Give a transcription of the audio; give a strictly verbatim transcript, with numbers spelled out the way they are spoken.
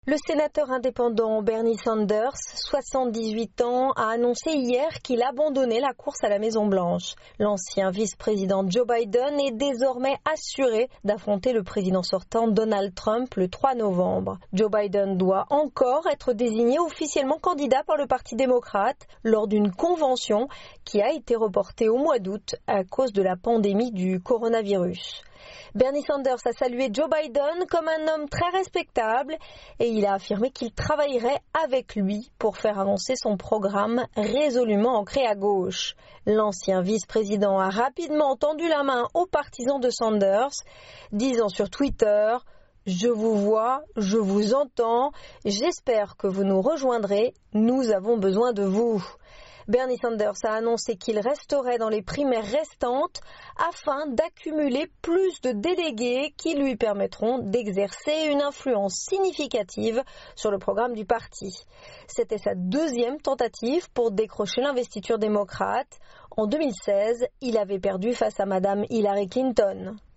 Le sénateur indépendant Bernie Sanders, soixante-dix-huit ans, a annoncé hier qu'il abandonnait la course à la Maison-Blanche. L'ancien vice-président Joe Biden est désormais assuré d'affronter le président sortant Donald Trump le trois novembre. Joe Biden doit encore être désigné officiellement candidat par le Parti démocrate lors d'une convention qui a été reportée au mois d'août à cause de la pandémie du coronavirus. Bernie Sanders a salué Joe Biden comme un homme très respectable et il a affirmé qu'il travaillerait avec lui pour faire avancer son programme résolument ancré à gauche. L'ancien vice-président a rapidement tendu la main aux partisans de Sanders, disant sur Twitter « Je vous vois, je vous entends, j'espère que vous nous rejoindrez, nous avons besoin de vous ». Bernie Sanders a annoncé qu'il resterait dans les primaires restantes afin d'accumuler plus de délégués qui lui permettront d'exercer une influence significative sur le programme du parti. C'était sa deuxième tentative pour décrocher l'investiture démocrate. En deux mille seize, il avait perdu face à Madame Hillary Clinton.